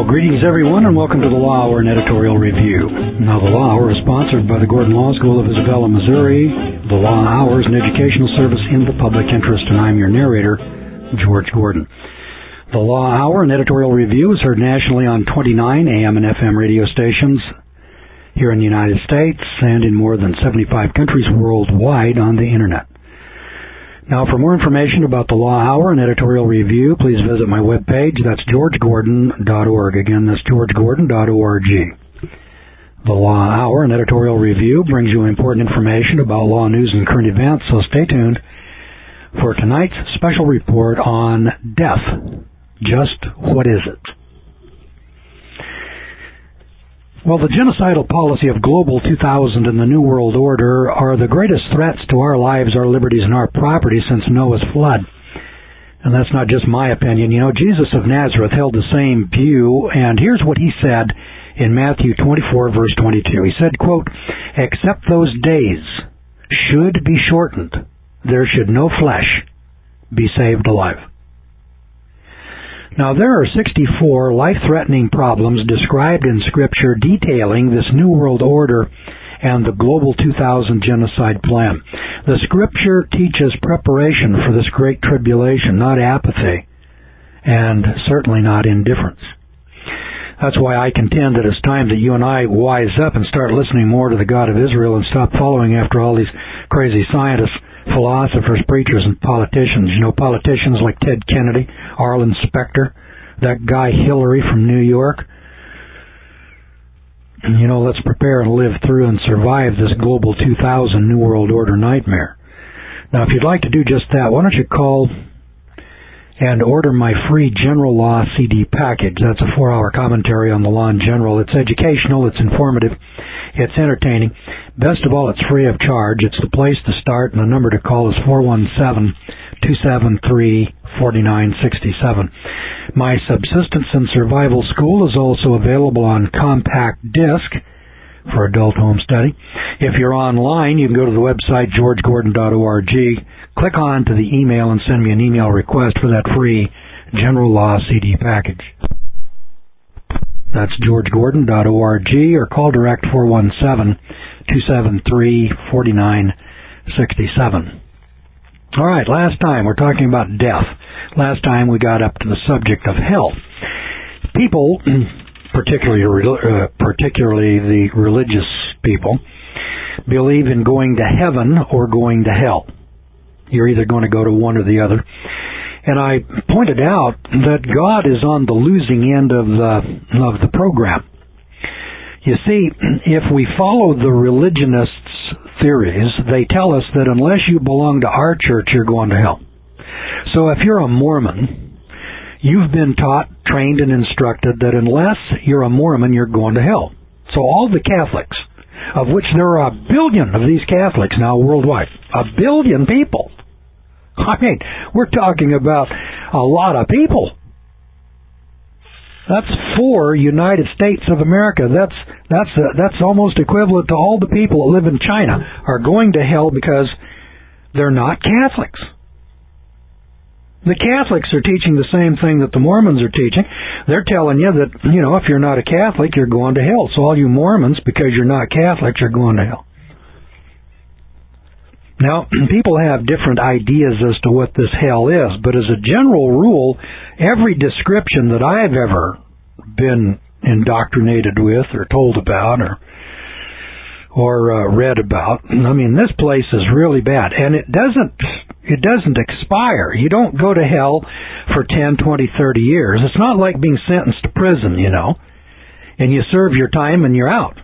Greetings, everyone, and welcome to the Law Hour and Editorial Review. Now, the Law Hour is sponsored by the Gordon Law School of Isabella, Missouri. The Law Hour is an educational service in the public interest, and I'm your narrator, George Gordon. The Law Hour and Editorial Review is heard nationally on 29 AM and FM radio stations here in the United States and in more than 75 countries worldwide on the Internet. Now, for more information about the Law Hour and Editorial Review, please visit my webpage. That's georgegordon.org. Again, that's georgegordon.org. The Law Hour and Editorial Review brings you important information about law news and current events, so stay tuned for tonight's special report on death. Just what is it? Well, the genocidal policy of Global 2000 and the New World Order are the greatest threats to our lives, our liberties, and our property since Noah's flood. And that's not just my opinion. You know, Jesus of Nazareth held the same view, and here's what he said in Matthew 24, verse 22. He said, quote, "Except those days should be shortened, there should no flesh be saved alive." Now, there are 64 life-threatening problems described in Scripture detailing this New World Order and the Global 2000 genocide plan. The Scripture teaches preparation for this great tribulation, not apathy, and certainly not indifference. That's why I contend that it's time that you and I wise up and start listening more to the God of Israel and stop following after all these crazy scientists, philosophers, preachers, and politicians. You know, politicians like Ted Kennedy, Arlen Specter, that guy Hillary from New York. And, you know, let's prepare and live through and survive this Global 2000 New World Order nightmare. Now, if you'd like to do just that, why don't you call and order my free General Law CD package. That's a 4-hour commentary on the law in general. It's educational, it's informative, it's entertaining. Best of all, it's free of charge. It's the place to start, and the number to call is 417-273-4967. My Subsistence and Survival School is also available on compact disc for adult home study. If you're online, you can go to the website georgegordon.org, click on to the email and send me an email request for that free General Law CD package. That's georgegordon.org, or call direct 417-273-4967. All right, last time we're talking about death. Last time we got up to the subject of hell. People, particularly the religious people, believe in going to heaven or going to hell. You're either going to go to one or the other. And I pointed out that God is on the losing end of the program. You see, if we follow the religionists' theories, they tell us that unless you belong to our church, you're going to hell. So if you're a Mormon, you've been taught, trained, and instructed that unless you're a Mormon, you're going to hell. So all the Catholics, of which there are 1 billion of these Catholics now worldwide, 1 billion people. I mean, we're talking about a lot of people. That's 4 United States of America. That's almost equivalent to all the people that live in China are going to hell because they're not Catholics. The Catholics are teaching the same thing that the Mormons are teaching. They're telling you that, you know, if you're not a Catholic, you're going to hell. So all you Mormons, because you're not Catholics, you're going to hell. Now, people have different ideas as to what this hell is, but as a general rule, every description that I've ever been indoctrinated with or told about or read about, I mean, this place is really bad. And it doesn't expire. You don't go to hell for 10, 20, 30 years. It's not like being sentenced to prison, you know, and you serve your time and you're out.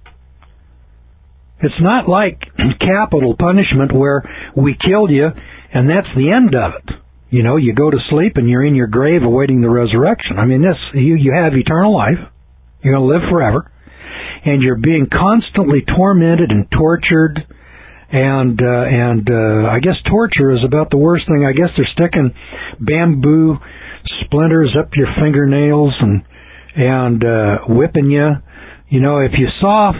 It's not like capital punishment where we kill you and that's the end of it. You know, you go to sleep and you're in your grave awaiting the resurrection. I mean, you have eternal life. You're going to live forever. And you're being constantly tormented and tortured. And I guess torture is about the worst thing. I guess they're sticking bamboo splinters up your fingernails and whipping you. You know, if you saw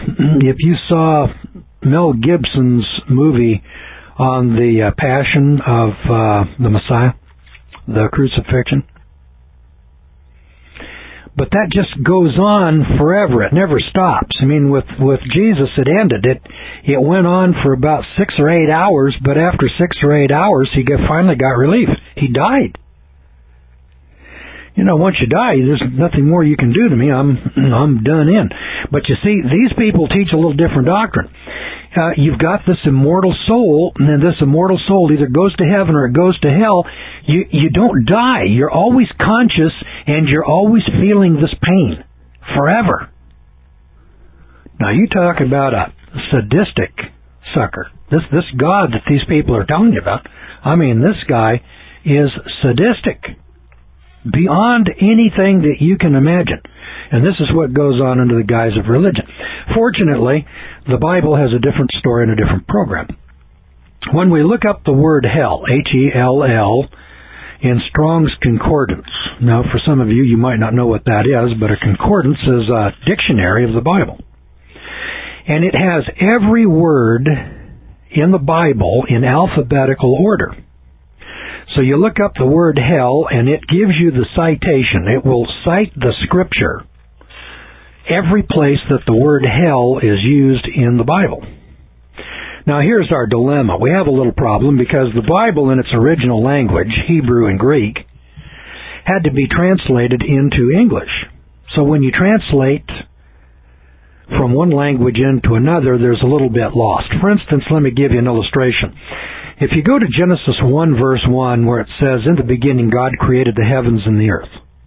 Mel Gibson's movie on the Passion of the Messiah, the crucifixion, But that just goes on forever. It never stops. I mean, with Jesus, it ended. It went on for about 6 or 8 hours, but after 6 or 8 hours, he finally got relief. He died. You know, once you die, there's nothing more you can do to me. I'm done in. But you see, these people teach a little different doctrine. You've got this immortal soul, and this immortal soul either goes to heaven or it goes to hell. You don't die. You're always conscious, and you're always feeling this pain forever. Now, you talk about a sadistic sucker. This God that these people are telling you about, I mean, this guy is sadistic beyond anything that you can imagine. And this is what goes on under the guise of religion. Fortunately, the Bible has a different story and a different program. When we look up the word hell, H-E-L-L, in Strong's Concordance, now for some of you, you might not know what that is, but a concordance is a dictionary of the Bible. And it has every word in the Bible in alphabetical order. So you look up the word hell, and it gives you the citation. It will cite the scripture, every place that the word hell is used in the Bible. Now here's our dilemma. We have a little problem because the Bible in its original language, Hebrew and Greek, had to be translated into English. So when you translate from one language into another, there's a little bit lost. For instance, let me give you an illustration. If you go to Genesis 1 verse 1 where it says, "In the beginning God created the heavens and the earth."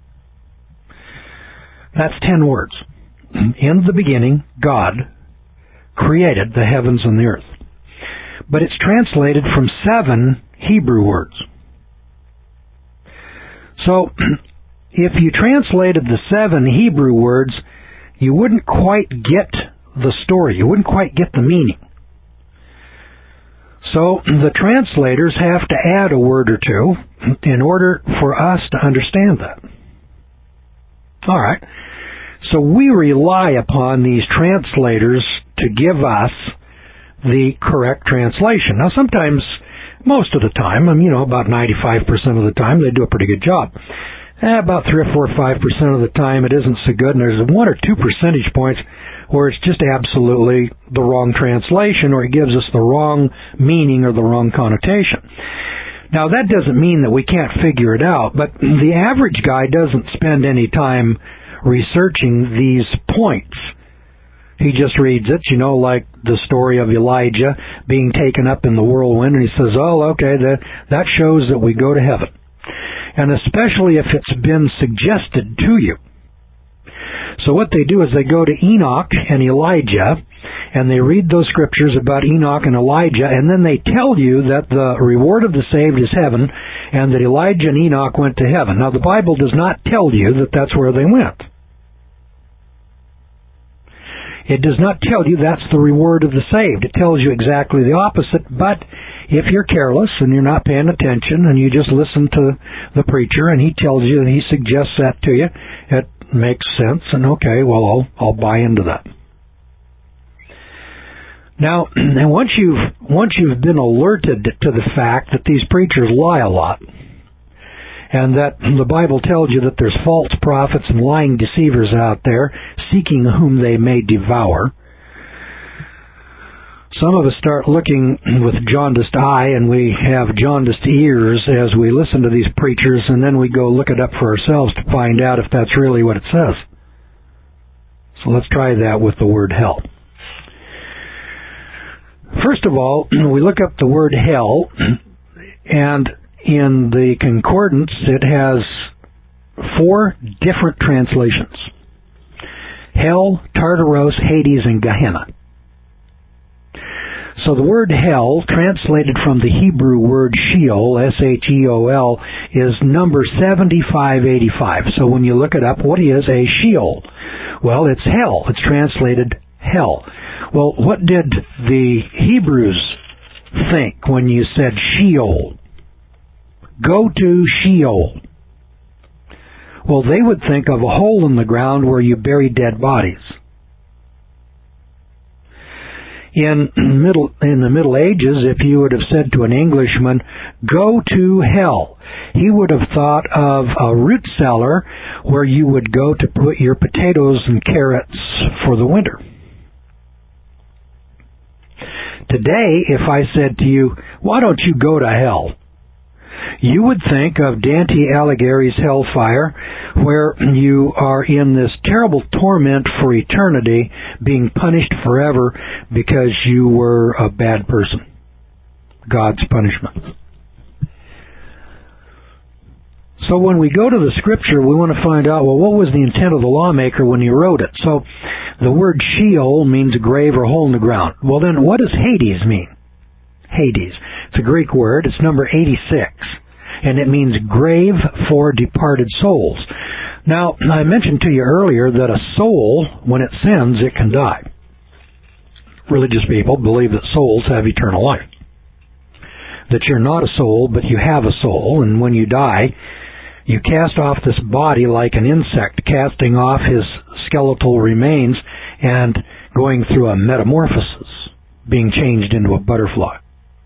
That's 10 words. In the beginning God created the heavens and the earth. But it's translated from 7 Hebrew words. So, if you translated the 7 Hebrew words, you wouldn't quite get the story. You wouldn't quite get the meaning. So the translators have to add a word or two in order for us to understand that. All right. So we rely upon these translators to give us the correct translation. Now sometimes, most of the time, about 95% of the time, they do a pretty good job. About 3 or 4 or 5% of the time, it isn't so good, and there's 1 or 2 percentage points where it's just absolutely the wrong translation, or it gives us the wrong meaning or the wrong connotation. Now, that doesn't mean that we can't figure it out, but the average guy doesn't spend any time researching these points. He just reads it, like the story of Elijah being taken up in the whirlwind, and he says, oh, okay, that shows that we go to heaven. And especially if it's been suggested to you. So what they do is they go to Enoch and Elijah, and they read those scriptures about Enoch and Elijah, and then they tell you that the reward of the saved is heaven, and that Elijah and Enoch went to heaven. Now, the Bible does not tell you that that's where they went. It does not tell you that's the reward of the saved. It tells you exactly the opposite, but if you're careless and you're not paying attention and you just listen to the preacher and he tells you and he suggests that to you, it makes sense, and okay, well, I'll buy into that. Now, and once you've been alerted to the fact that these preachers lie a lot, and that the Bible tells you that there's false prophets and lying deceivers out there seeking whom they may devour, some of us start looking with jaundiced eye, and we have jaundiced ears as we listen to these preachers, and then we go look it up for ourselves to find out if that's really what it says. So let's try that with the word hell. First of all, we look up the word hell, and in the concordance it has 4 different translations. Hell, Tartaros, Hades, and Gehenna. So the word hell, translated from the Hebrew word Sheol, S-H-E-O-L, is number 7585. So when you look it up, what is a Sheol? Well, it's hell. It's translated hell. Well, what did the Hebrews think when you said Sheol? Go to Sheol. Well, they would think of a hole in the ground where you bury dead bodies. In the Middle Ages, if you would have said to an Englishman, "Go to hell," he would have thought of a root cellar where you would go to put your potatoes and carrots for the winter. Today, if I said to you, "Why don't you go to hell?" you would think of Dante Alighieri's hellfire, where you are in this terrible torment for eternity, being punished forever because you were a bad person. God's punishment. So when we go to the Scripture, we want to find out, well, what was the intent of the lawmaker when he wrote it? So the word Sheol means a grave or hole in the ground. Well, then what does Hades mean? Hades. It's a Greek word. It's number 86. And it means grave for departed souls. Now, I mentioned to you earlier that a soul, when it sins, it can die. Religious people believe that souls have eternal life. That you're not a soul, but you have a soul, and when you die, you cast off this body like an insect casting off his skeletal remains and going through a metamorphosis, being changed into a butterfly.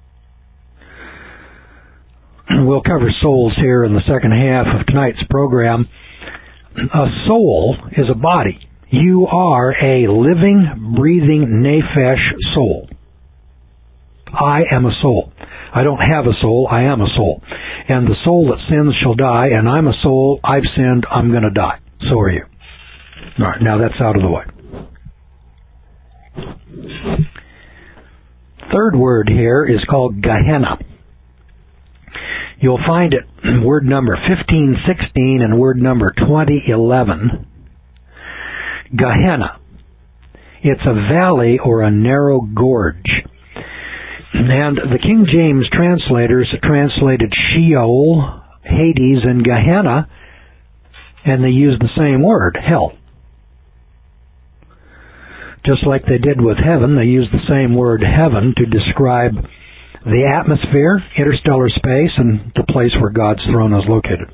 We'll cover souls here in the second half of tonight's program. A soul is a body. You are a living, breathing, nephesh soul. I am a soul. I don't have a soul, I am a soul. And the soul that sins shall die, and I'm a soul, I've sinned, I'm going to die. So are you. All right, now that's out of the way. Third word here is called Gehenna. You'll find it word number 1516 and word number 2011. Gehenna. It's a valley or a narrow gorge. And the King James translators translated Sheol, Hades, and Gehenna, and they used the same word, hell. Just like they did with heaven, they used the same word heaven to describe the atmosphere, interstellar space, and the place where God's throne is located.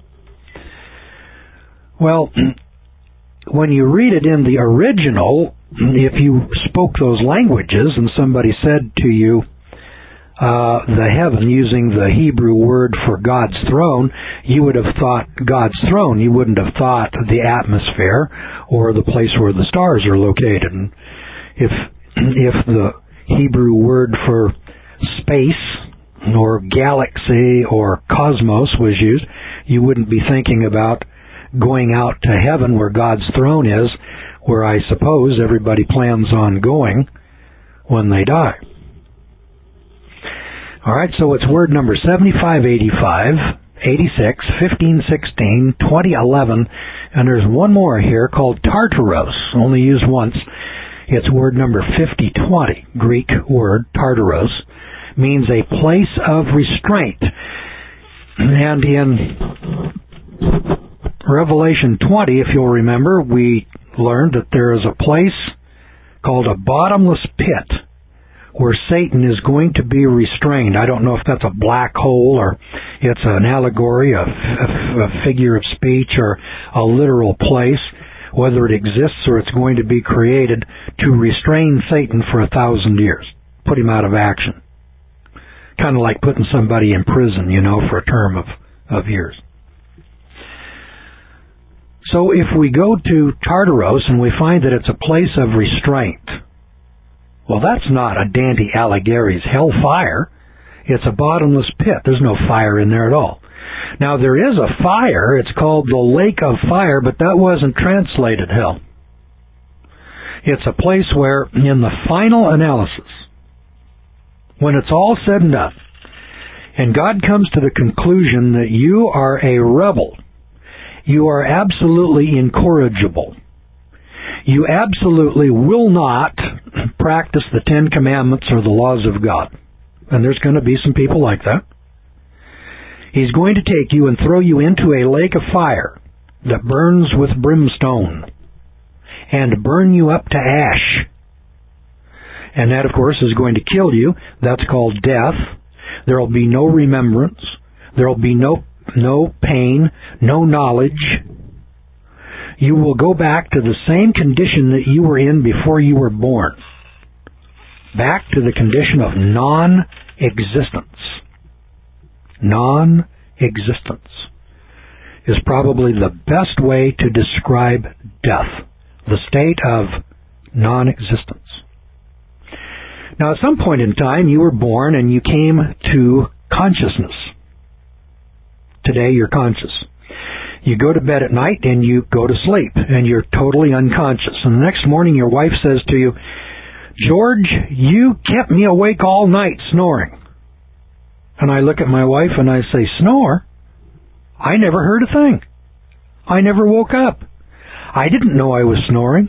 Well, when you read it in the original, if you spoke those languages and somebody said to you, the heaven, using the Hebrew word for God's throne, you would have thought God's throne. You wouldn't have thought the atmosphere or the place where the stars are located. And if the Hebrew word for space or galaxy or cosmos was used, you wouldn't be thinking about going out to heaven where God's throne is, where I suppose everybody plans on going when they die. All right, so it's word number 7585, 86, 1516, 2011, and there's one more here called Tartaros, only used once. It's word number 5020, Greek word, Tartaros, means a place of restraint. And in Revelation 20, if you'll remember, we learned that there is a place called a bottomless pit where Satan is going to be restrained. I don't know if that's a black hole or it's an allegory, a figure of speech, or a literal place, whether it exists or it's going to be created to restrain Satan for 1,000 years, put him out of action. Kind of like putting somebody in prison, for a term of years. So if we go to Tartaros and we find that it's a place of restraint, well, that's not a Dante Alighieri's hellfire. It's a bottomless pit. There's no fire in there at all. Now, there is a fire. It's called the Lake of Fire, but that wasn't translated hell. It's a place where, in the final analysis, when it's all said and done, and God comes to the conclusion that you are a rebel, you are absolutely incorrigible, you absolutely will not practice the Ten Commandments or the laws of God. And there's going to be some people like that. He's going to take you and throw you into a lake of fire that burns with brimstone and burn you up to ash. And that, of course, is going to kill you. That's called death. There will be no remembrance. There will be no pain, no knowledge. You will go back to the same condition that you were in before you were born. back to the condition of non-existence. Non-existence is probably the best way to describe death, the state of non-existence. Now, at some point in time, you were born and you came to consciousness. Today, you're conscious. You go to bed at night and you go to sleep, and you're totally unconscious. And the next morning, your wife says to you, "George, you kept me awake all night snoring." And I look at my wife and I say, "Snore? I never heard a thing. I never woke up. I didn't know I was snoring."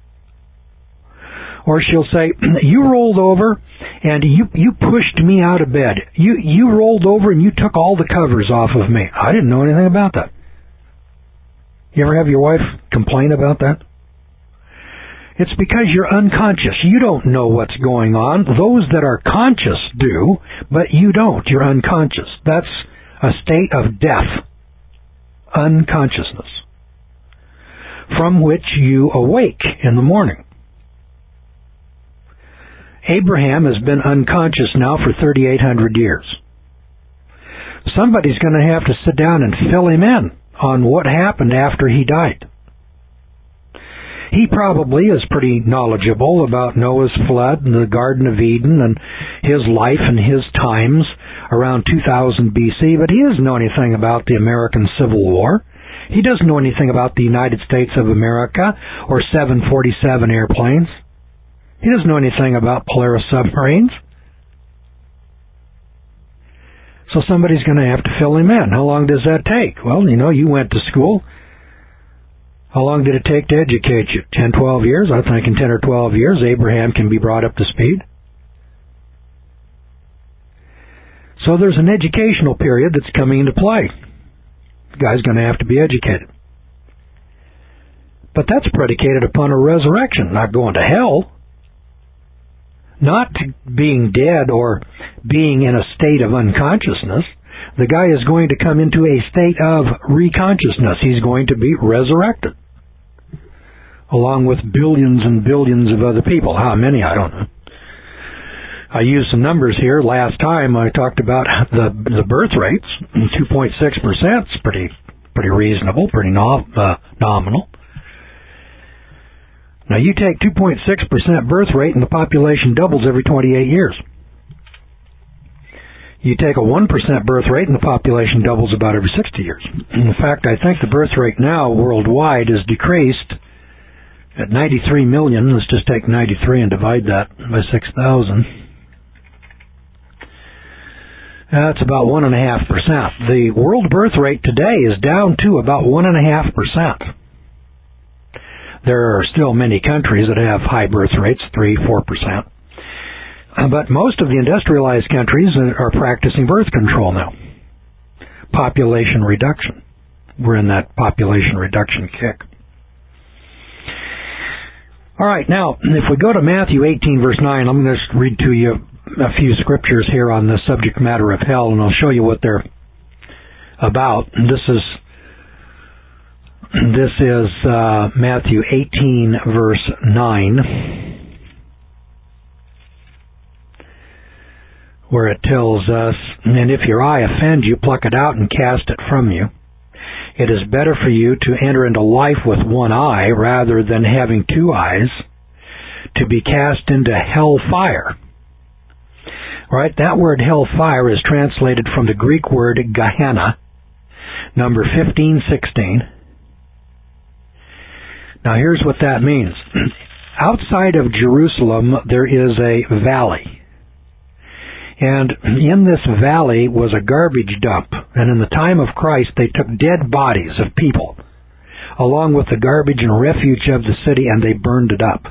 Or she'll say, "You rolled over and you pushed me out of bed. You rolled over and you took all the covers off of me. I didn't know anything about that." You ever have your wife complain about that? It's because you're unconscious. You don't know what's going on. Those that are conscious do, but you don't. You're unconscious. That's a state of death, unconsciousness, from which you awake in the morning. Abraham has been unconscious now for 3,800 years. Somebody's going to have to sit down and fill him in on what happened after he died. He probably is pretty knowledgeable about Noah's flood and the Garden of Eden and his life and his times around 2000 BC, but he doesn't know anything about the American Civil War. He doesn't know anything about the United States of America or 747 airplanes. He doesn't know anything about Polaris submarines. So somebody's going to have to fill him in. How long does that take? Well, you went to school. How long did it take to educate you? 10, 12 years? I think in 10 or 12 years, Abraham can be brought up to speed. So there's an educational period that's coming into play. The guy's going to have to be educated. But that's predicated upon a resurrection, not going to hell. Not being dead or being in a state of unconsciousness. The guy is going to come into a state of reconsciousness. He's going to be resurrected, along with billions and billions of other people. How many? I don't know. I used some numbers here. Last time I talked about the birth rates. 2.6% is pretty reasonable, pretty nominal. Now, you take 2.6% birth rate and the population doubles every 28 years. You take a 1% birth rate and the population doubles about every 60 years. In fact, I think the birth rate now worldwide is decreased at 93 million. Let's just take 93 and divide that by 6,000. That's about 1.5%. The world birth rate today is down to about 1.5%. There are still many countries that have high birth rates, 3-4%. But most of the industrialized countries are practicing birth control now. Population reduction. We're in that population reduction kick. All right, now, if we go to Matthew 18, verse 9, I'm going to read to you a few scriptures here on the subject matter of hell, and I'll show you what they're about. This is Matthew 18, verse 9, where it tells us, "And if your eye offend you, pluck it out and cast it from you. It is better for you to enter into life with one eye rather than having two eyes, to be cast into hell fire." Right? That word hell fire is translated from the Greek word Gehenna, number 1516. Now here's what that means. Outside of Jerusalem, there is a valley. And in this valley was a garbage dump. And in the time of Christ, they took dead bodies of people, along with the garbage and refuge of the city, and they burned it up.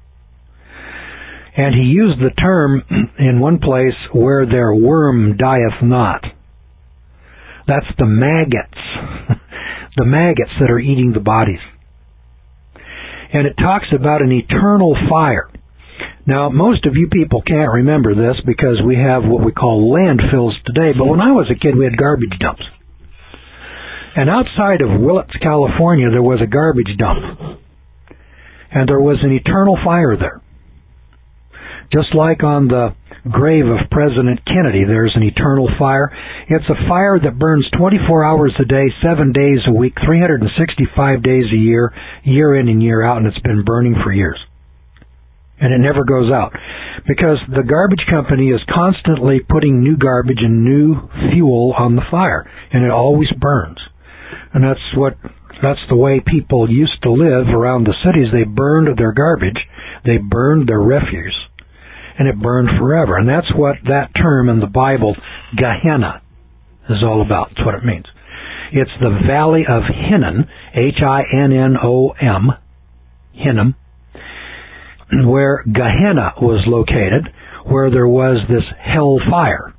And he used the term in one place, "where their worm dieth not." That's the maggots. The maggots that are eating the bodies. And it talks about an eternal fire. Now, most of you people can't remember this because we have what we call landfills today, but when I was a kid, we had garbage dumps. And outside of Willits, California, there was a garbage dump. And there was an eternal fire there. Just like on the grave of President Kennedy, there's an eternal fire. It's a fire that burns 24 hours a day, 7 days a week, 365 days a year, year in and year out, and it's been burning for years. And it never goes out. Because the garbage company is constantly putting new garbage and new fuel on the fire, and it always burns. And that's the way people used to live around the cities. They burned their garbage, they burned their refuse, and it burned forever. And that's what that term in the Bible, Gehenna, is all about. That's what it means. It's the valley of Hinnom, Hinnom, Hinnom, where Gehenna was located, where there was this hell fire.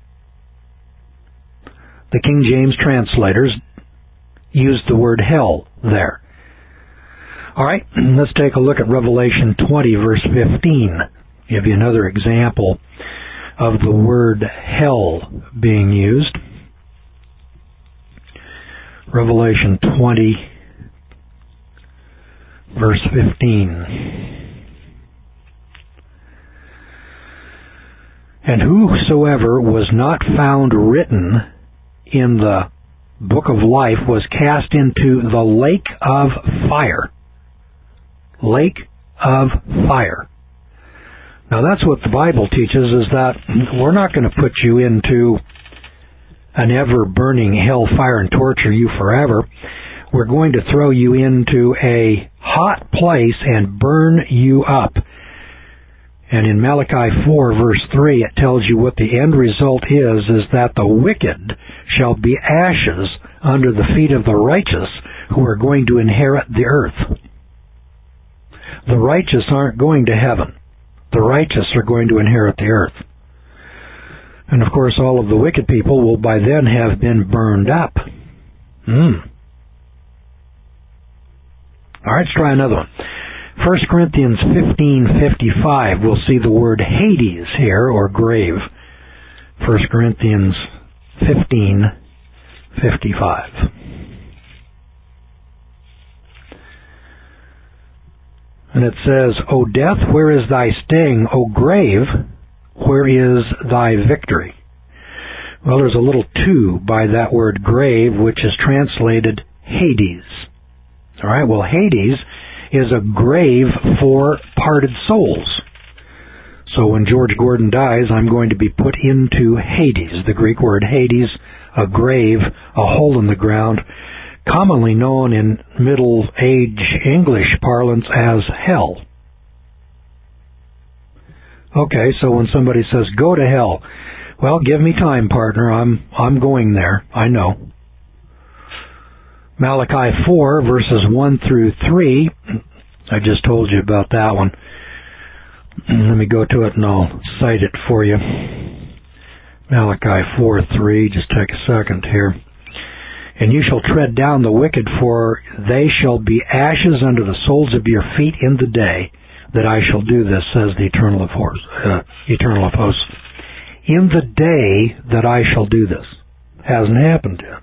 The King James translators used the word hell there. All right, let's take a look at Revelation 20, verse 15. Give you another example of the word hell being used. Revelation 20, verse 15. And whosoever was not found written in the book of life was cast into the lake of fire. Lake of fire. Now that's what the Bible teaches, is that we're not going to put you into an ever-burning hell fire and torture you forever. We're going to throw you into a hot place and burn you up. And in Malachi 4, verse 3, it tells you what the end result is that the wicked shall be ashes under the feet of the righteous who are going to inherit the earth. The righteous aren't going to heaven. The righteous are going to inherit the earth. And of course, all of the wicked people will by then have been burned up. All right, let's try another one. 1 Corinthians 15:55, we'll see the word Hades here, or grave. 1 Corinthians 15:55. And it says, O death, where is thy sting? O grave, where is thy victory? Well, there's a little 2 by that word grave, which is translated Hades. All right, well, Hades is a grave for parted souls. So when George Gordon dies, I'm going to be put into Hades. The Greek word Hades, a grave, a hole in the ground, commonly known in Middle Age English parlance as hell. Okay, so when somebody says, go to hell, well, give me time, partner. I'm going there. I know. Malachi 4, verses 1 through 3. I just told you about that one. Let me go to it and I'll cite it for you. Malachi 4:3. Just take a second here. And you shall tread down the wicked, for they shall be ashes under the soles of your feet in the day that I shall do this, says the Eternal of Hosts. In the day that I shall do this. Hasn't happened yet.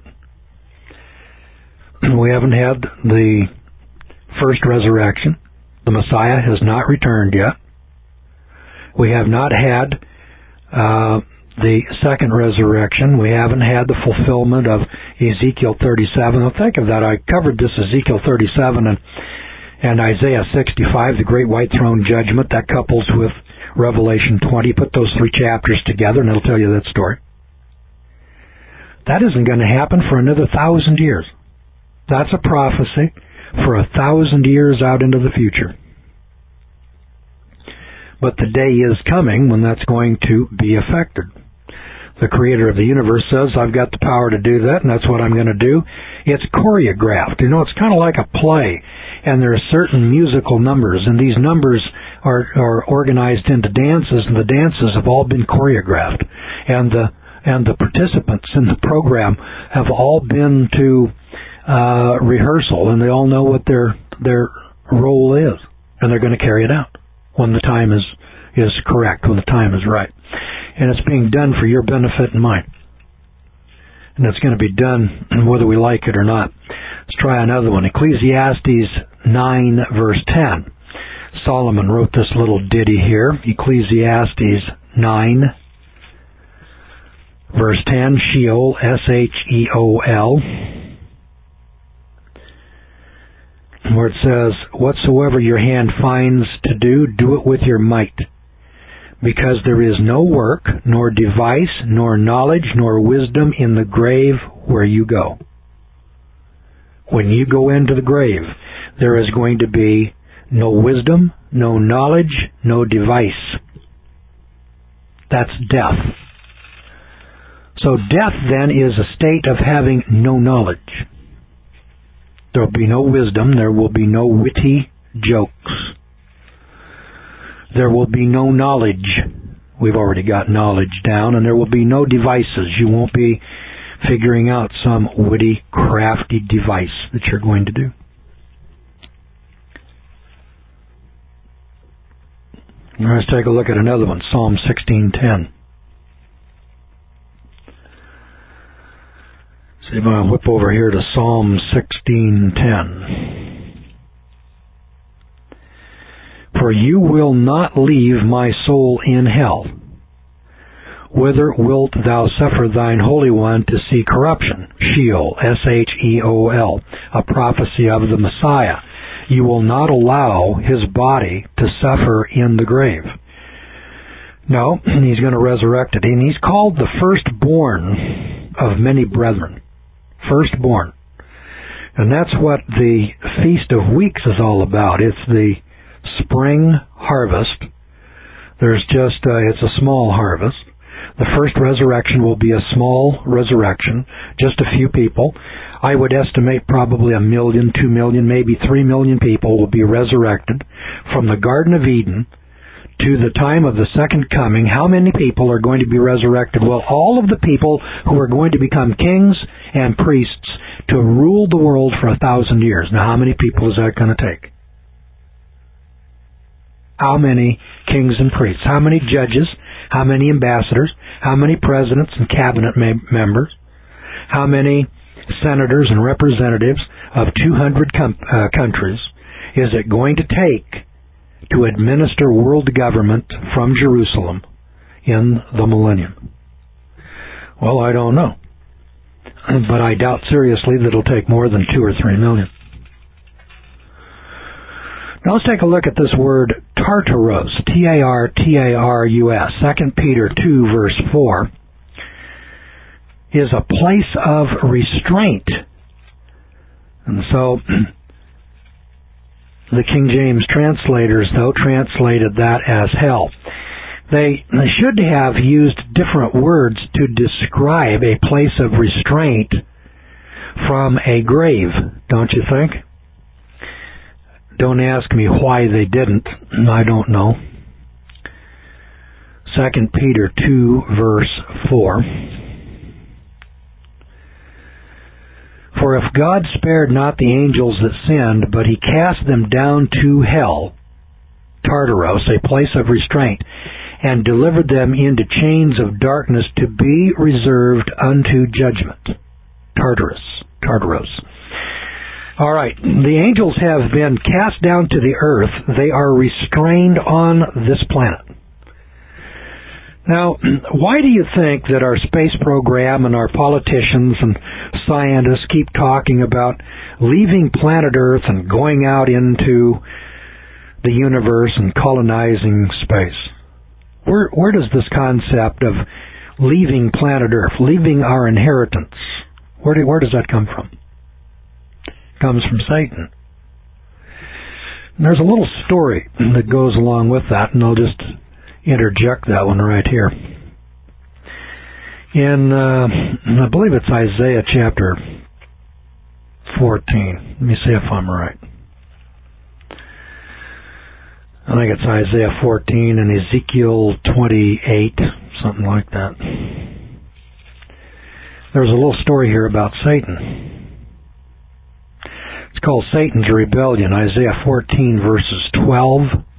We haven't had the first resurrection. The Messiah has not returned yet. We have not had the second resurrection. We haven't had the fulfillment of Ezekiel 37. Now think of that. I covered this Ezekiel 37 and Isaiah 65, the great white throne judgment. That couples with Revelation 20. Put those 3 chapters together and it'll tell you that story. That isn't going to happen for another 1,000 years. That's a prophecy for 1,000 years out into the future. But the day is coming when that's going to be effected. The creator of the universe says, I've got the power to do that, and that's what I'm going to do. It's choreographed. You know, it's kind of like a play, and there are certain musical numbers, and these numbers are organized into dances, and the dances have all been choreographed. And the participants in the program have all been to rehearsal, and they all know what their role is, and they're going to carry it out when the time is correct, when the time is right. And it's being done for your benefit and mine. And it's going to be done whether we like it or not. Let's try another one. Ecclesiastes 9, verse 10 Solomon wrote this little ditty here, Ecclesiastes 9, verse 10, Sheol, S-H-E-O-L, where it says, "Whatsoever your hand finds to do, do it with your might. Because there is no work, nor device, nor knowledge, nor wisdom in the grave where you go." When you go into the grave, there is going to be no wisdom, no knowledge, no device. That's death. So death then is a state of having no knowledge. There will be no wisdom. There will be no witty jokes. There will be no knowledge. We've already got knowledge down. And there will be no devices. You won't be figuring out some witty, crafty device that you're going to do. Let's take a look at another one, Psalm 16:10. See if I whip over here to Psalm 16:10. "For you will not leave my soul in hell. Whither wilt thou suffer thine Holy One to see corruption?" Sheol, S-H-E-O-L, a prophecy of the Messiah. You will not allow his body to suffer in the grave. No, he's going to resurrect it. And he's called the firstborn of many brethren. Firstborn. And that's what the Feast of Weeks is all about. It's the spring harvest. It's a small harvest. The first resurrection will be a small resurrection, just a few people. I would estimate probably 1 million, 2 million, maybe 3 million people will be resurrected from the Garden of Eden to the time of the second coming. How many people are going to be resurrected? Well, all of the people who are going to become kings and priests to rule the world for 1,000 years. Now, how many people is that going to take? How many kings and priests? How many judges? How many ambassadors? How many presidents and cabinet members? How many senators and representatives of 200 countries is it going to take to administer world government from Jerusalem in the millennium? Well, I don't know. But I doubt seriously that it'll take more than 2 or 3 million. Now let's take a look at this word Tartarus, T-A-R-T-A-R-U-S. 2 Peter 2, verse 4, is a place of restraint. And so the King James translators, though, translated that as hell. They should have used different words to describe a place of restraint from a grave, don't you think? Don't ask me why they didn't. I don't know. 2 Peter 2, verse 4. "For if God spared not the angels that sinned, but he cast them down to hell," Tartarus, a place of restraint, "and delivered them into chains of darkness to be reserved unto judgment." Tartarus. All right, the angels have been cast down to the earth. They are restrained on this planet. Now, why do you think that our space program and our politicians and scientists keep talking about leaving planet Earth and going out into the universe and colonizing space? Where does this concept of leaving planet Earth, leaving our inheritance, where does that come from? It comes from Satan. And there's a little story that goes along with that, and I'll just interject that one right here. In, I believe it's Isaiah chapter 14. Let me see if I'm right. I think it's Isaiah 14 and Ezekiel 28, something like that. There's a little story here about Satan. It's called Satan's Rebellion, Isaiah 14, verses 12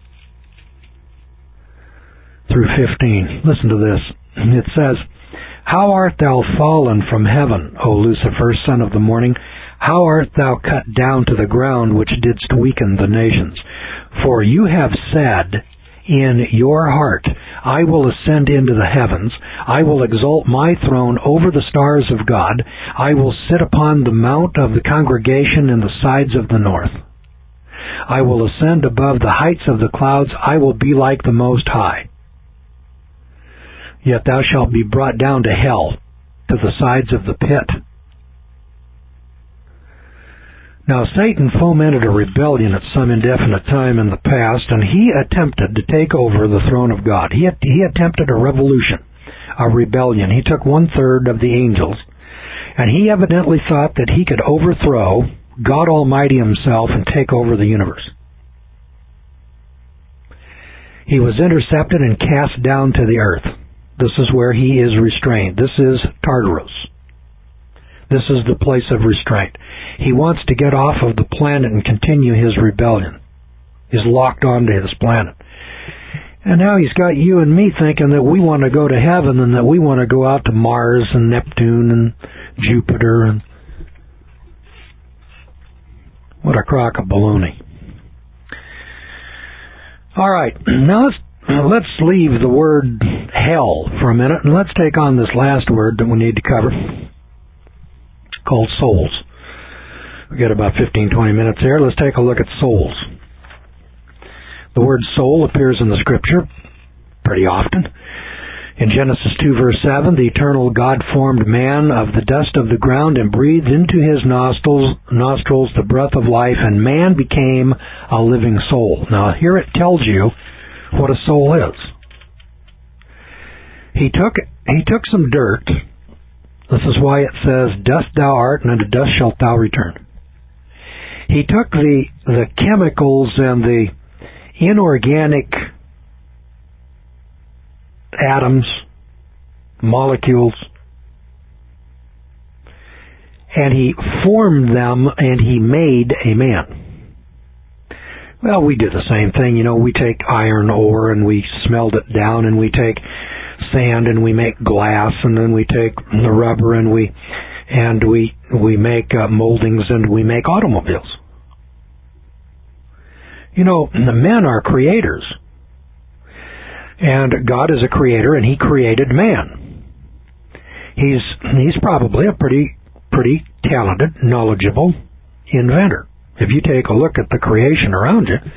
through 15. Listen to this. It says, "How art thou fallen from heaven, O Lucifer, son of the morning? How art thou cut down to the ground, which didst weaken the nations? For you have said in your heart, I will ascend into the heavens. I will exalt my throne over the stars of God. I will sit upon the mount of the congregation in the sides of the north. I will ascend above the heights of the clouds. I will be like the Most High. Yet thou shalt be brought down to hell, to the sides of the pit. Now Satan fomented a rebellion at some indefinite time in the past, and he attempted to take over the throne of God. He attempted a revolution, a rebellion. He took 1/3 of the angels, and he evidently thought that he could overthrow God Almighty himself and take over the universe. He was intercepted and cast down to the earth. This is where he is restrained. This is Tartarus. This is the place of restraint. He wants to get off of the planet and continue his rebellion. He's locked onto his planet. And now he's got you and me thinking that we want to go to heaven and that we want to go out to Mars and Neptune and Jupiter. And what a crock of baloney. All right, now let's leave the word hell for a minute and let's take on this last word that we need to cover, called souls. We've got about 15-20 minutes here. Let's take a look at souls. The word soul appears in the Scripture pretty often. In Genesis 2, verse 7, the eternal God formed man of the dust of the ground and breathed into his nostrils the breath of life, and man became a living soul. Now, here it tells you what a soul is. He took some dirt. This is why it says, dust thou art, and unto dust shalt thou return. He took the chemicals and the inorganic atoms, molecules, and he formed them and he made a man. Well, we do the same thing. We take iron ore and we smelt it down, and we take sand and we make glass, and then we take the rubber and we make moldings and we make automobiles. The men are creators. And God is a creator, and he created man. He's probably a pretty talented, knowledgeable inventor. If you take a look at the creation around you,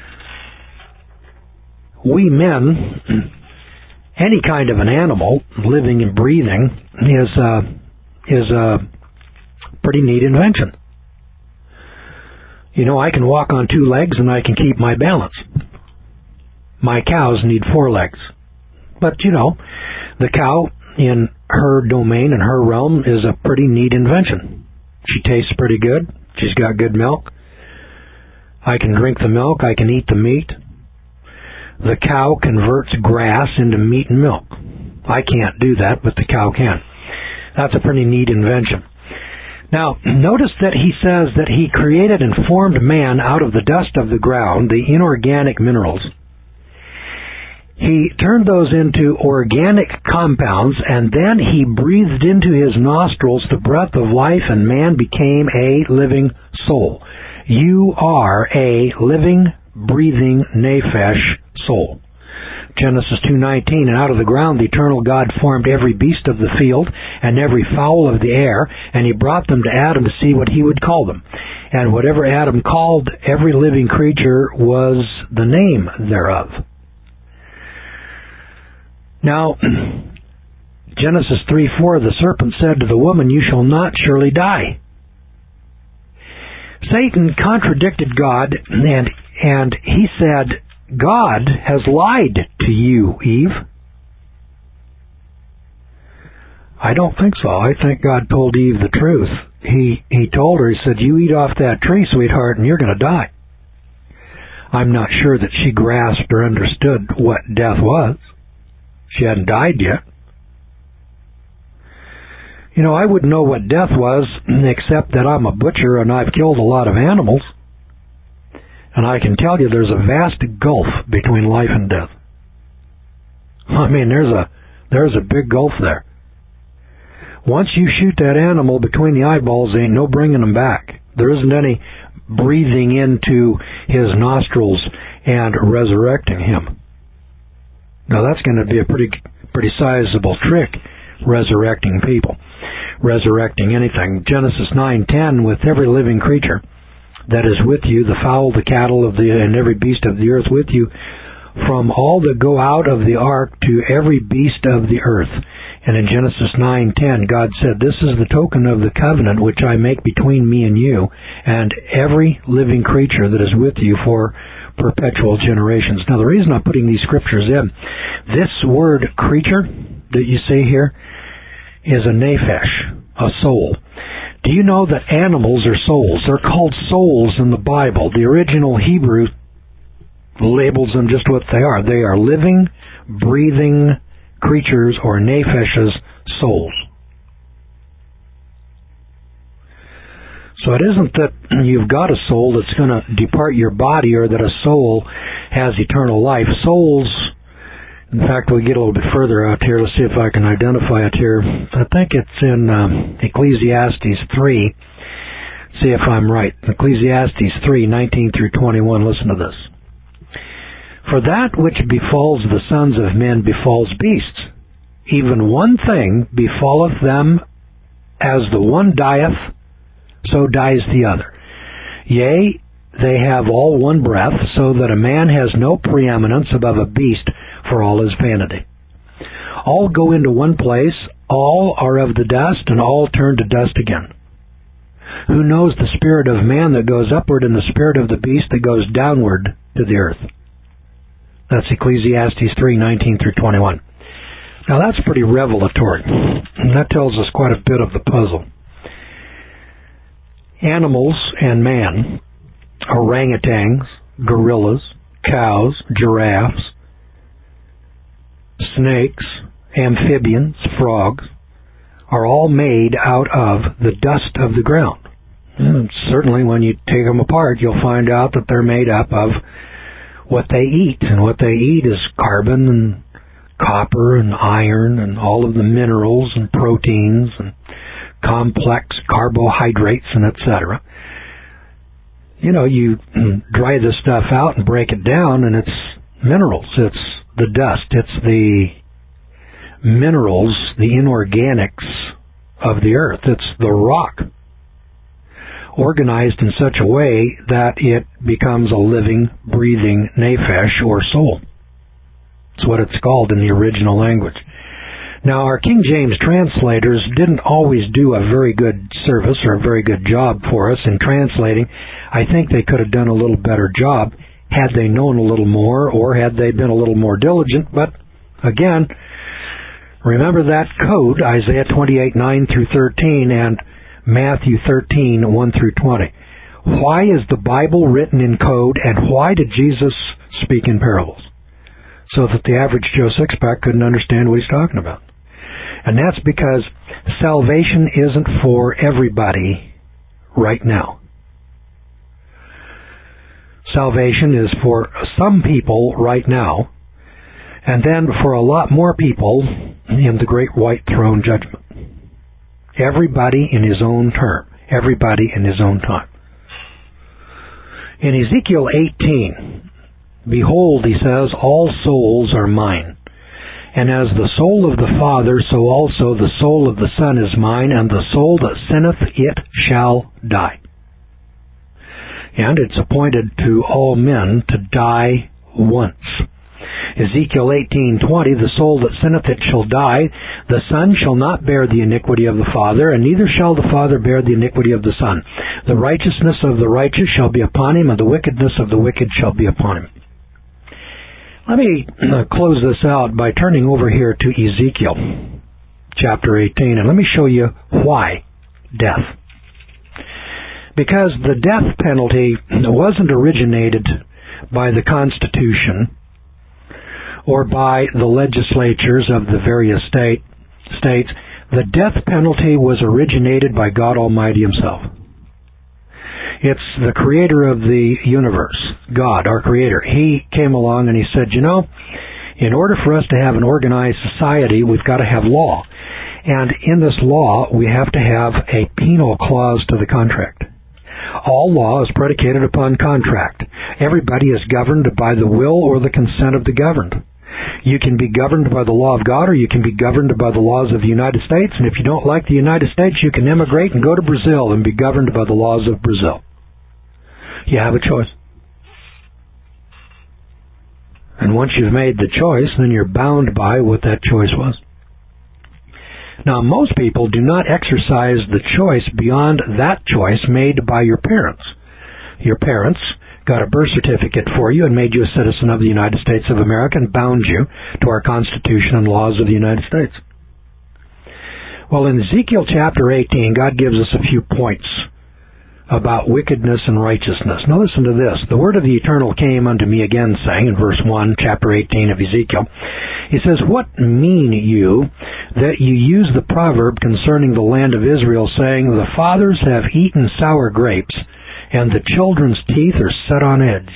we men, any kind of an animal living and breathing is a pretty neat invention. I can walk on 2 legs and I can keep my balance. My cows need 4 legs. But, the cow in her domain, in her realm, is a pretty neat invention. She tastes pretty good. She's got good milk. I can drink the milk. I can eat the meat. The cow converts grass into meat and milk. I can't do that, but the cow can. That's a pretty neat invention. Now, notice that he says that he created and formed man out of the dust of the ground, the inorganic minerals. He turned those into organic compounds, and then he breathed into his nostrils the breath of life, and man became a living soul. You are a living, breathing, nephesh soul. Genesis 2:19, and out of the ground the eternal God formed every beast of the field and every fowl of the air, and he brought them to Adam to see what he would call them. And whatever Adam called every living creature was the name thereof. Now, Genesis 3:4, the serpent said to the woman, you shall not surely die. Satan contradicted God, and he said, God has lied to you, Eve. I don't think so. I think God told Eve the truth. He told her, he said, you eat off that tree, sweetheart, and you're going to die. I'm not sure that she grasped or understood what death was. She hadn't died yet. I wouldn't know what death was, except that I'm a butcher and I've killed a lot of animals. And I can tell you there's a vast gulf between life and death. I mean, there's a big gulf there. Once you shoot that animal between the eyeballs, there ain't no bringing them back. There isn't any breathing into his nostrils and resurrecting him. Now that's going to be a pretty sizable trick, resurrecting people, resurrecting anything. Genesis 9:10, with every living creature that is with you, the fowl, the cattle and every beast of the earth with you, from all that go out of the ark to every beast of the earth. And in Genesis 9:10, God said, "This is the token of the covenant which I make between me and you, and every living creature that is with you for perpetual generations." Now, the reason I'm putting these scriptures in, this word creature that you see here is a nephesh, a soul. Do you know that animals are souls? They're called souls in the Bible. The original Hebrew labels them just what they are. They are living, breathing creatures, or nepheshes, souls. So it isn't that you've got a soul that's going to depart your body, or that a soul has eternal life. Souls, in fact, we get a little bit further out here. Let's see if I can identify it here. I think it's in Ecclesiastes 3. See if I'm right. Ecclesiastes 3:19 through 21. Listen to this. "For that which befalls the sons of men befalls beasts. Even one thing befalleth them, as the one dieth, so dies the other. Yea, they have all one breath, so that a man has no preeminence above a beast for all his vanity. All go into one place, all are of the dust, and all turn to dust again. Who knows the spirit of man that goes upward, and the spirit of the beast that goes downward to the earth?" That's Ecclesiastes 3:19 through 21. Now that's pretty revelatory, and that tells us quite a bit of the puzzle. Animals and man, orangutans, gorillas, cows, giraffes, snakes, amphibians, frogs, are all made out of the dust of the ground. And certainly when you take them apart, you'll find out that they're made up of what they eat, and what they eat is carbon and copper and iron and all of the minerals and proteins and complex carbohydrates and etc. You know, you dry this stuff out and break it down, and it's minerals. It's the dust. It's the minerals, the inorganics of the earth. It's the rock, organized in such a way that it becomes a living, breathing nephesh, or soul. That's what it's called in the original language. Now, our King James translators didn't always do a very good service or a very good job for us in translating. I think they could have done a little better job had they known a little more, or had they been a little more diligent. But again, remember that code, Isaiah 28:9 through 13, and Matthew 13:1 through 20. Why is the Bible written in code, and why did Jesus speak in parables? So that the average Joe Sixpack couldn't understand what he's talking about. And that's because salvation isn't for everybody right now. Salvation is for some people right now, and then for a lot more people in the great white throne judgment. Everybody in his own term. Everybody in his own time. In Ezekiel 18, "Behold," he says, "all souls are mine. And as the soul of the Father, so also the soul of the Son is mine, and the soul that sinneth it shall die." And it's appointed to all men to die once. Ezekiel 18:20, "The soul that sinneth it shall die. The Son shall not bear the iniquity of the Father, and neither shall the Father bear the iniquity of the Son. The righteousness of the righteous shall be upon him, and the wickedness of the wicked shall be upon him." Let me close this out by turning over here to Ezekiel chapter 18, and let me show you why death. Because the death penalty wasn't originated by the Constitution or by the legislatures of the various states. The death penalty was originated by God Almighty himself. It's the creator of the universe, God, our creator. He came along and he said, in order for us to have an organized society, we've got to have law. And in this law, we have to have a penal clause to the contract. All law is predicated upon contract. Everybody is governed by the will or the consent of the governed. You can be governed by the law of God, or you can be governed by the laws of the United States, and if you don't like the United States, you can immigrate and go to Brazil and be governed by the laws of Brazil. You have a choice. And once you've made the choice, then you're bound by what that choice was. Now, most people do not exercise the choice beyond that choice made by your parents. Your parents got a birth certificate for you and made you a citizen of the United States of America and bound you to our Constitution and laws of the United States. Well, in Ezekiel chapter 18, God gives us a few points about wickedness and righteousness. Now listen to this. The word of the Eternal came unto me again, saying, in verse 1, chapter 18 of Ezekiel, he says, What mean you that you use the proverb concerning the land of Israel, saying, The fathers have eaten sour grapes, and the children's teeth are set on edge?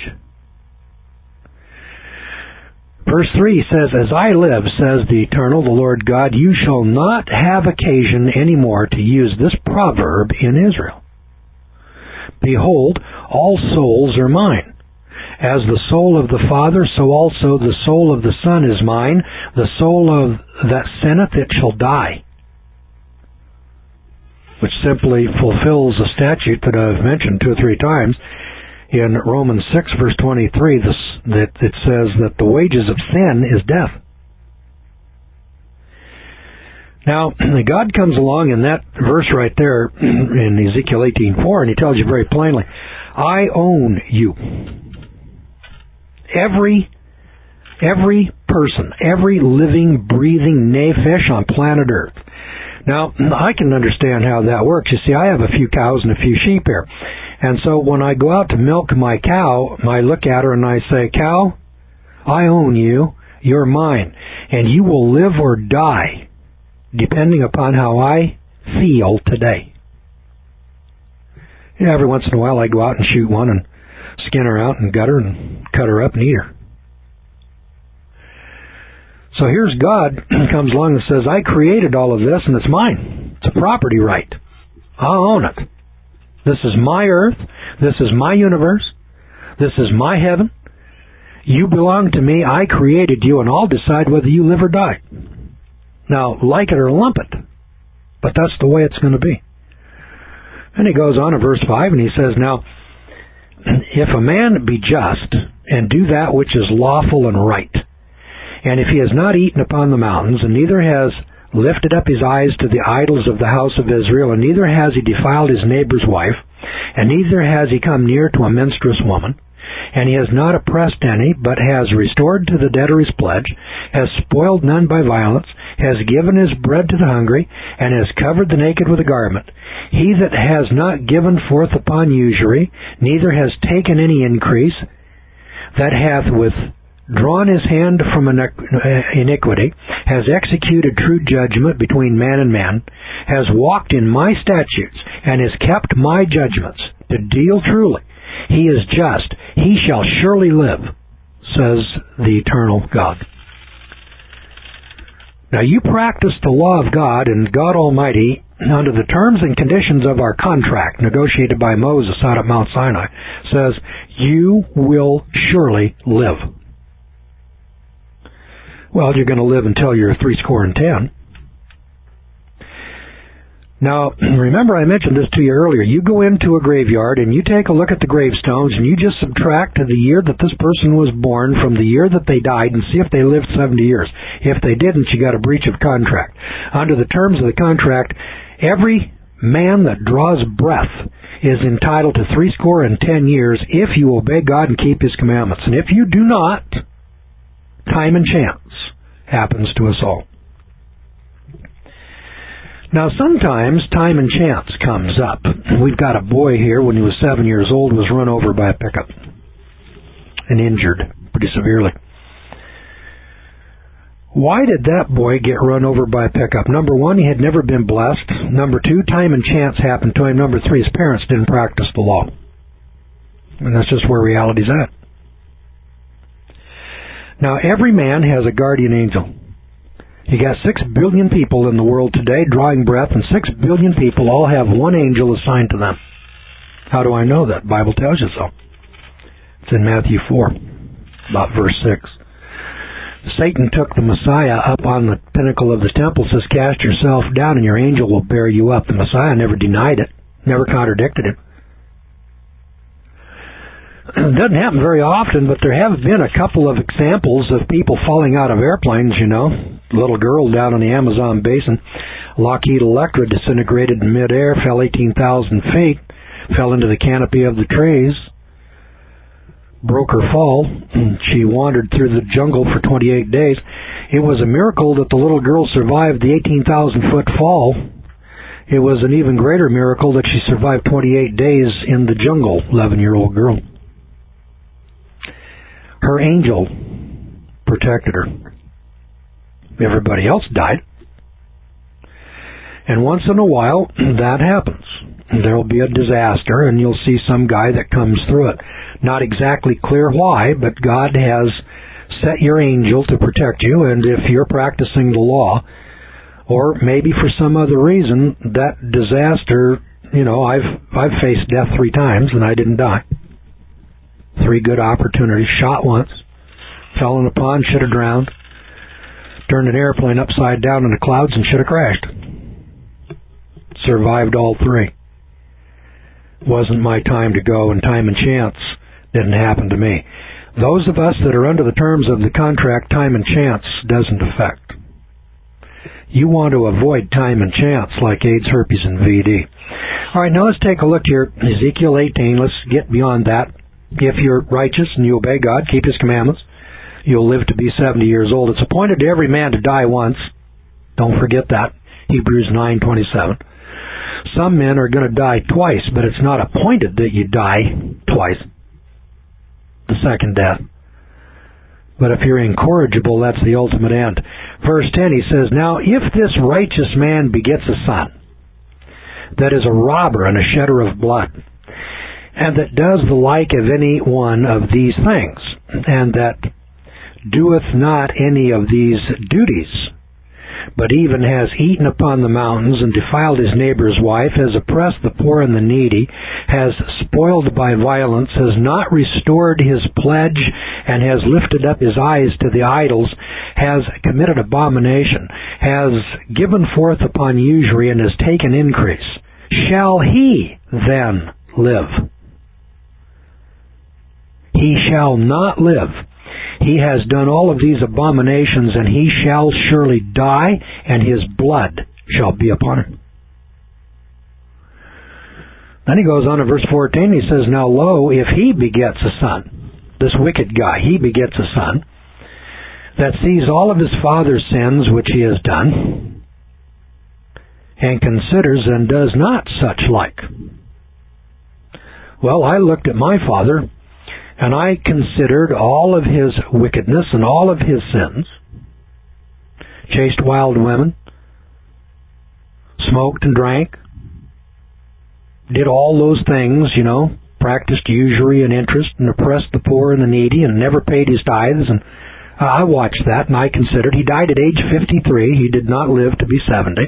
Verse 3 says, As I live, says the Eternal, the Lord God, you shall not have occasion any more to use this proverb in Israel. Behold, all souls are mine. As the soul of the Father, so also the soul of the Son is mine. The soul of that sinneth, it shall die. Which simply fulfills a statute that I've mentioned 2 or 3 times in Romans 6, verse 23, that it says that the wages of sin is death. Now, God comes along in that verse right there in Ezekiel 18:4, and he tells you very plainly, I own you. Every person, every living, breathing nephesh on planet Earth. Now, I can understand how that works. You see, I have a few cows and a few sheep here. And so when I go out to milk my cow, I look at her and I say, Cow, I own you. You're mine. And you will live or die depending upon how I feel today. You know, every once in a while I go out and shoot one and skin her out and gut her and cut her up and eat her. So here's God comes along and says, I created all of this and it's mine. It's a property right. I own it. This is my earth. This is my universe. This is my heaven. You belong to me. I created you, and I'll decide whether you live or die. Now, like it or lump it. But that's the way it's going to be. And he goes on in verse 5 and he says, Now, if a man be just and do that which is lawful and right, and if he has not eaten upon the mountains, and neither has lifted up his eyes to the idols of the house of Israel, and neither has he defiled his neighbor's wife, and neither has he come near to a menstruous woman, and he has not oppressed any, but has restored to the debtor his pledge, has spoiled none by violence, has given his bread to the hungry, and has covered the naked with a garment. He that has not given forth upon usury, neither has taken any increase, that hath withdrawn his hand from iniquity, has executed true judgment between man and man, has walked in my statutes, and has kept my judgments, to deal truly. He is just. He shall surely live, says the eternal God. Now you practice the law of God, and God Almighty, under the terms and conditions of our contract negotiated by Moses out at Mount Sinai, says, you will surely live. Well, you're going to live until you're 70. Now, remember I mentioned this to you earlier. You go into a graveyard and you take a look at the gravestones and you just subtract the year that this person was born from the year that they died and see if they lived 70 years. If they didn't, you got a breach of contract. Under the terms of the contract, every man that draws breath is entitled to 70 years if you obey God and keep His commandments. And if you do not, time and chance happens to us all. Now, sometimes time and chance comes up. We've got a boy here, when he was 7 years old, was run over by a pickup and injured pretty severely. Why did that boy get run over by a pickup? Number one, he had never been blessed. Number two, time and chance happened to him. Number three, his parents didn't practice the law. And that's just where reality's at. Now, every man has a guardian angel. You got 6 billion people in the world today drawing breath, and 6 billion people all have one angel assigned to them. How do I know that? The Bible tells you so. It's in Matthew 4, about verse 6. Satan took the Messiah up on the pinnacle of the temple, says, cast yourself down and your angel will bear you up. The Messiah never denied it, never contradicted it. It doesn't happen very often, but there have been a couple of examples of people falling out of airplanes, you know. A little girl down in the Amazon basin, Lockheed Electra, disintegrated in midair, fell 18,000 feet, fell into the canopy of the trees, broke her fall. She wandered through the jungle for 28 days. It was a miracle that the little girl survived the 18,000-foot fall. It was an even greater miracle that she survived 28 days in the jungle, 11-year-old girl. Her angel protected her. Everybody else died. And once in a while, that happens. There will be a disaster, and you'll see some guy that comes through it. Not exactly clear why, but God has set your angel to protect you, and if you're practicing the law, or maybe for some other reason, that disaster, you know, I've faced death 3 times, and I didn't die. 3 good opportunities. Shot once, fell in a pond, should have drowned, turned an airplane upside down in the clouds and should have crashed. Survived all 3. Wasn't my time to go, and time and chance didn't happen to me. Those of us that are under the terms of the contract, time and chance doesn't affect. You want to avoid time and chance like AIDS, herpes, and VD. All right, now let's take a look here. Ezekiel 18, let's get beyond that. If you're righteous and you obey God, keep His commandments, you'll live to be 70 years old. It's appointed to every man to die once. Don't forget that. Hebrews 9:27. Some men are going to die twice, but it's not appointed that you die twice. The second death. But if you're incorrigible, that's the ultimate end. Verse 10, he says, now if this righteous man begets a son, that is a robber and a shedder of blood, and that does the like of any one of these things, and that doeth not any of these duties, but even has eaten upon the mountains and defiled his neighbor's wife, has oppressed the poor and the needy, has spoiled by violence, has not restored his pledge, and has lifted up his eyes to the idols, has committed abomination, has given forth upon usury, and has taken increase. Shall he then live? He shall not live. He has done all of these abominations, and he shall surely die, and his blood shall be upon him. Then he goes on in verse 14, he says, now lo, if he begets a son, this wicked guy, he begets a son, that sees all of his father's sins which he has done, and considers and does not such like. Well, I looked at my father, and I considered all of his wickedness and all of his sins, chased wild women, smoked and drank, did all those things, you know, practiced usury and interest and oppressed the poor and the needy and never paid his tithes. And I watched that and I considered. He died at age 53. He did not live to be 70.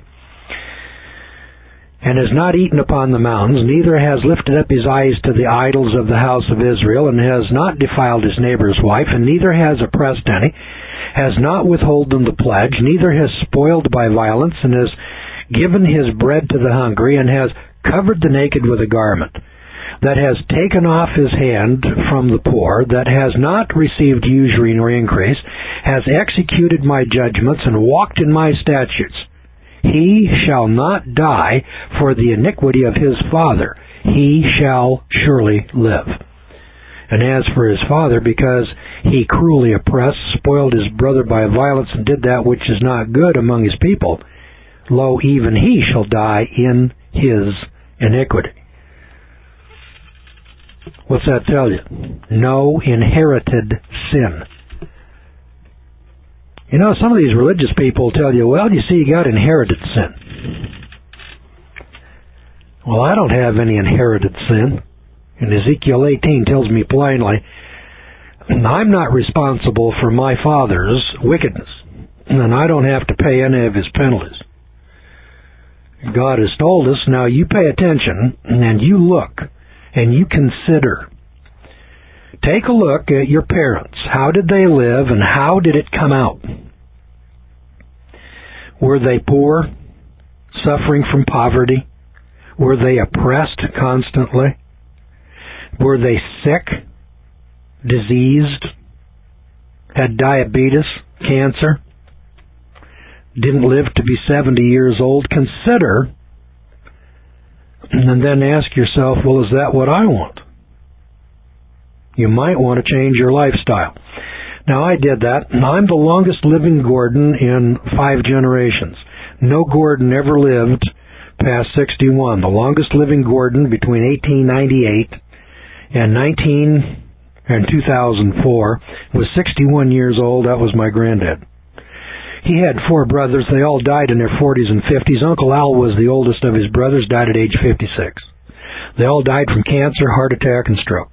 And has not eaten upon the mountains, neither has lifted up his eyes to the idols of the house of Israel, and has not defiled his neighbor's wife, and neither has oppressed any, has not withholden the pledge, neither has spoiled by violence, and has given his bread to the hungry, and has covered the naked with a garment, that has taken off his hand from the poor, that has not received usury nor increase, has executed my judgments, and walked in my statutes. He shall not die for the iniquity of his father. He shall surely live. And as for his father, because he cruelly oppressed, spoiled his brother by violence, and did that which is not good among his people, lo, even he shall die in his iniquity. What's that tell you? No inherited sin. You know, some of these religious people tell you, well, you see, you got inherited sin. Well, I don't have any inherited sin. And Ezekiel 18 tells me plainly, I'm not responsible for my father's wickedness. and I don't have to pay any of his penalties. God has told us, now you pay attention, and you look, and you consider. Take a look at your parents. How did they live, and how did it come out? Were they poor, suffering from poverty? Were they oppressed constantly? Were they sick, diseased, had diabetes, cancer, didn't live to be 70 years old? Consider, and then ask yourself, well, is that what I want? You might want to change your lifestyle. Now, I did that, and I'm the longest living Gordon in 5 generations. No Gordon ever lived past 61. The longest living Gordon between 1898 and 2004 was 61 years old. That was my granddad. He had 4 brothers. They all died in their 40s and 50s. Uncle Al was the oldest of his brothers, died at age 56. They all died from cancer, heart attack, and stroke.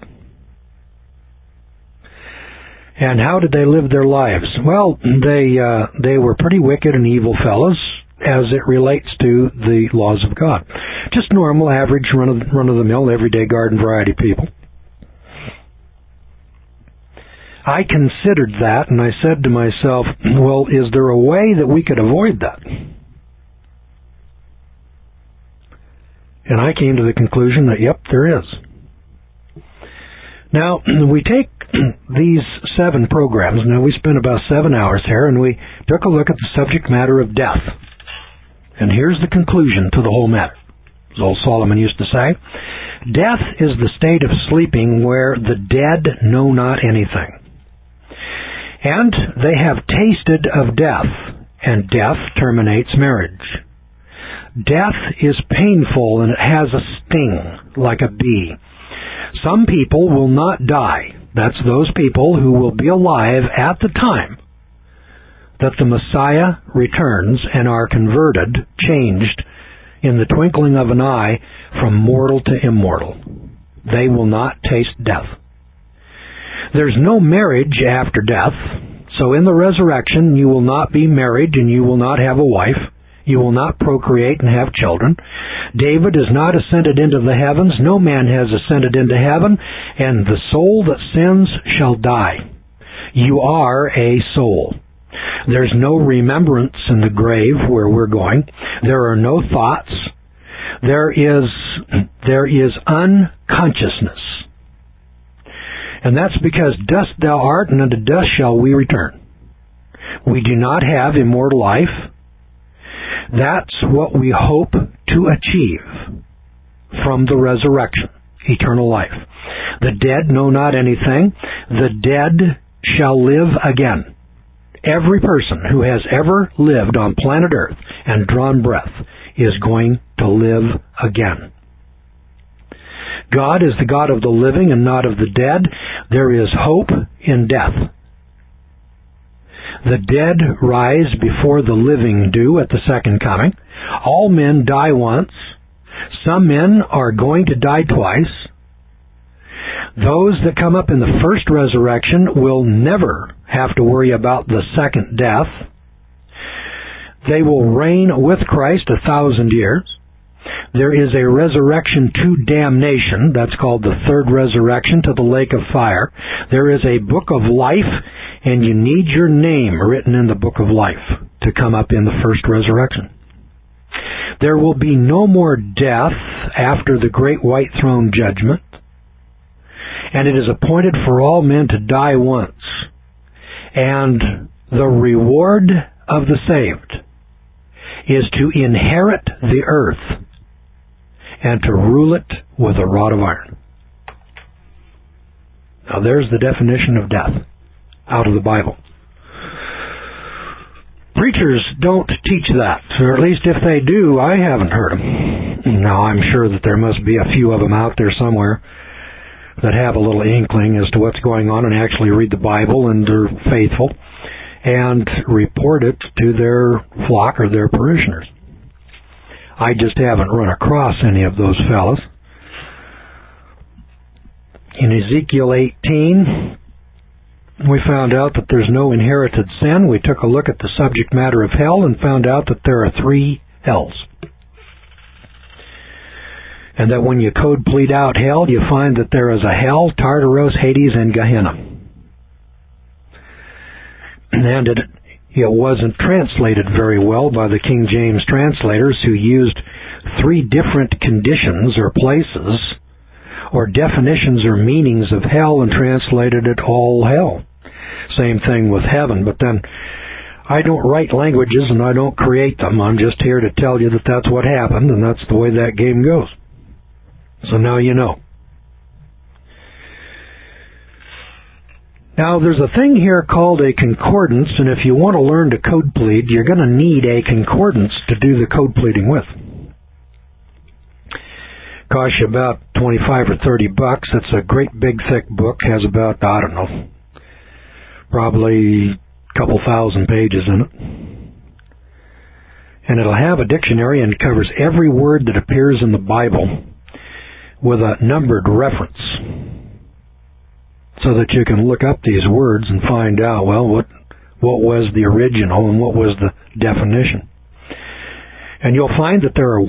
And how did they live their lives? Well, they were pretty wicked and evil fellows as it relates to the laws of God. Just normal, average, run-of-the-mill, everyday garden variety people. I considered that, and I said to myself, well, is there a way that we could avoid that? And I came to the conclusion that, yep, there is. Now, we take these 7 programs. Now, we spent about 7 hours here, and we took a look at the subject matter of death. And here's the conclusion to the whole matter. As old Solomon used to say, death is the state of sleeping where the dead know not anything. And they have tasted of death, and death terminates marriage. Death is painful, and it has a sting, like a bee. Some people will not die. That's those people who will be alive at the time that the Messiah returns and are converted, changed, in the twinkling of an eye from mortal to immortal. They will not taste death. There's no marriage after death, so in the resurrection you will not be married and you will not have a wife. You will not procreate and have children. David has not ascended into the heavens. No man has ascended into heaven, and the soul that sins shall die. You are a soul. There's no remembrance in the grave where we're going. There are no thoughts. There is unconsciousness. And that's because dust thou art, and unto dust shall we return. We do not have immortal life. That's what we hope to achieve from the resurrection, eternal life. The dead know not anything. The dead shall live again. Every person who has ever lived on planet Earth and drawn breath is going to live again. God is the God of the living and not of the dead. There is hope in death. The dead rise before the living do at the second coming. All men die once. Some men are going to die twice. Those that come up in the first resurrection will never have to worry about the second death. They will reign with Christ 1,000 years. There is a resurrection to damnation. That's called the third resurrection, to the lake of fire. There is a book of life, and you need your name written in the book of life to come up in the first resurrection. There will be no more death after the great white throne judgment, and it is appointed for all men to die once. And the reward of the saved is to inherit the earth and to rule it with a rod of iron. Now there's the definition of death out of the Bible. Preachers don't teach that, or at least if they do, I haven't heard them. Now I'm sure that there must be a few of them out there somewhere that have a little inkling as to what's going on and actually read the Bible and are faithful and report it to their flock or their parishioners. I just haven't run across any of those fellows. In Ezekiel 18, we found out that there's no inherited sin. We took a look at the subject matter of hell and found out that there are 3 hells. And that when you code plead out hell, you find that there is a hell, Tartarus, Hades, and Gehenna. And it wasn't translated very well by the King James translators, who used 3 different conditions or places or definitions or meanings of hell and translated it all hell. Same thing with heaven, but then I don't write languages and I don't create them. I'm just here to tell you that that's what happened, and that's the way that game goes. So now you know. Now, there's a thing here called a concordance, and if you want to learn to code plead, you're going to need a concordance to do the code pleading with. Costs you about $25 or $30. It's a great big thick book, has about, probably a couple thousand pages in it. And it'll have a dictionary and covers every word that appears in the Bible with a numbered reference, so that you can look up these words and find out, well, what was the original and what was the definition. And you'll find that there are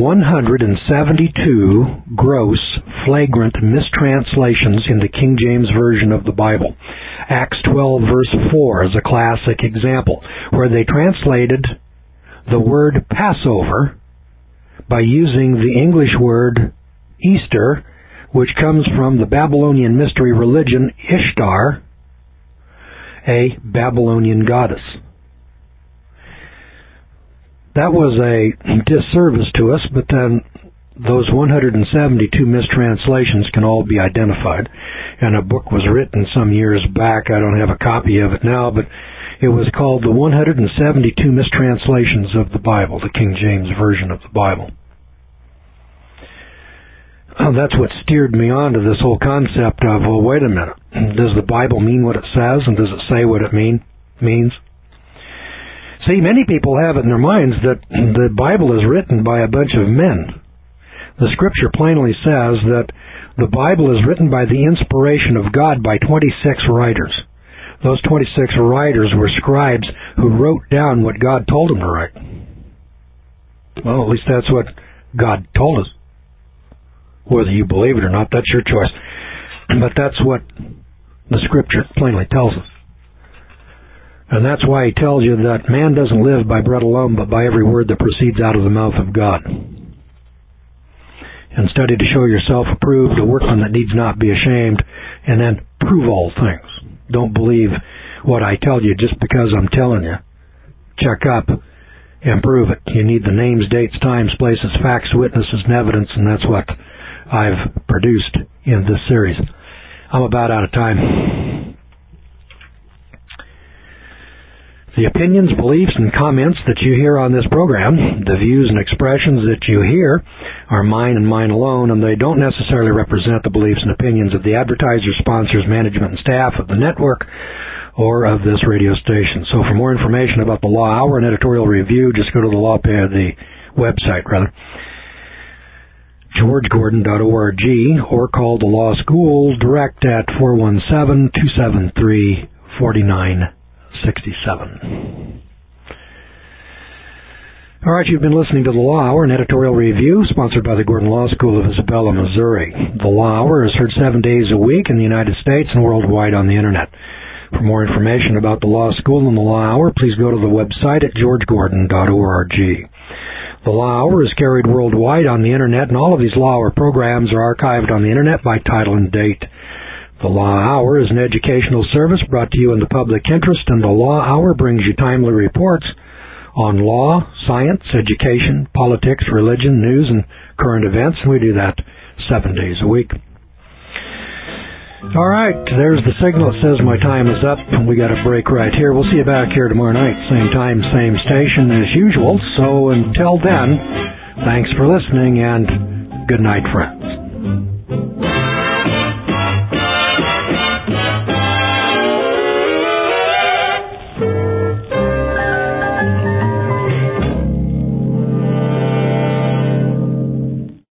172 gross, flagrant mistranslations in the King James Version of the Bible. Acts 12, verse 4 is a classic example, where they translated the word Passover by using the English word Easter, which comes from the Babylonian mystery religion Ishtar, a Babylonian goddess. That was a disservice to us, but then those 172 mistranslations can all be identified. And a book was written some years back. I don't have a copy of it now, but it was called The 172 Mistranslations of the Bible, the King James Version of the Bible. That's what steered me on to this whole concept of, well, wait a minute. Does the Bible mean what it says, and does it say what it means? See, many people have it in their minds that the Bible is written by a bunch of men. The Scripture plainly says that the Bible is written by the inspiration of God by 26 writers. Those 26 writers were scribes who wrote down what God told them to write. Well, at least that's what God told us. Whether you believe it or not, that's your choice. But that's what the Scripture plainly tells us. And that's why he tells you that man doesn't live by bread alone, but by every word that proceeds out of the mouth of God. And study to show yourself approved, a workman that needs not be ashamed, and then prove all things. Don't believe what I tell you just because I'm telling you. Check up and prove it. You need the names, dates, times, places, facts, witnesses, and evidence, and that's what I've produced in this series. I'm about out of time. The opinions, beliefs, and comments that you hear on this program, the views and expressions that you hear, are mine and mine alone, and they don't necessarily represent the beliefs and opinions of the advertisers, sponsors, management, and staff of the network or of this radio station. So for more information about the Law Hour and editorial review, just go to the website, GeorgeGordon.org, or call the Law School direct at 417-273-4967. All right, you've been listening to the Law Hour, an editorial review sponsored by the Gordon Law School of Isabella, Missouri. The Law Hour is heard 7 days a week in the United States and worldwide on the Internet. For more information about the Law School and the Law Hour, please go to the website at GeorgeGordon.org. The Law Hour is carried worldwide on the Internet, and all of these Law Hour programs are archived on the Internet by title and date. The Law Hour is an educational service brought to you in the public interest, and the Law Hour brings you timely reports on law, science, education, politics, religion, news, and current events, and we do that 7 days a week. All right, there's the signal that says my time is up, and we got a break right here. We'll see you back here tomorrow night, same time, same station as usual. So until then, thanks for listening, and good night, friends.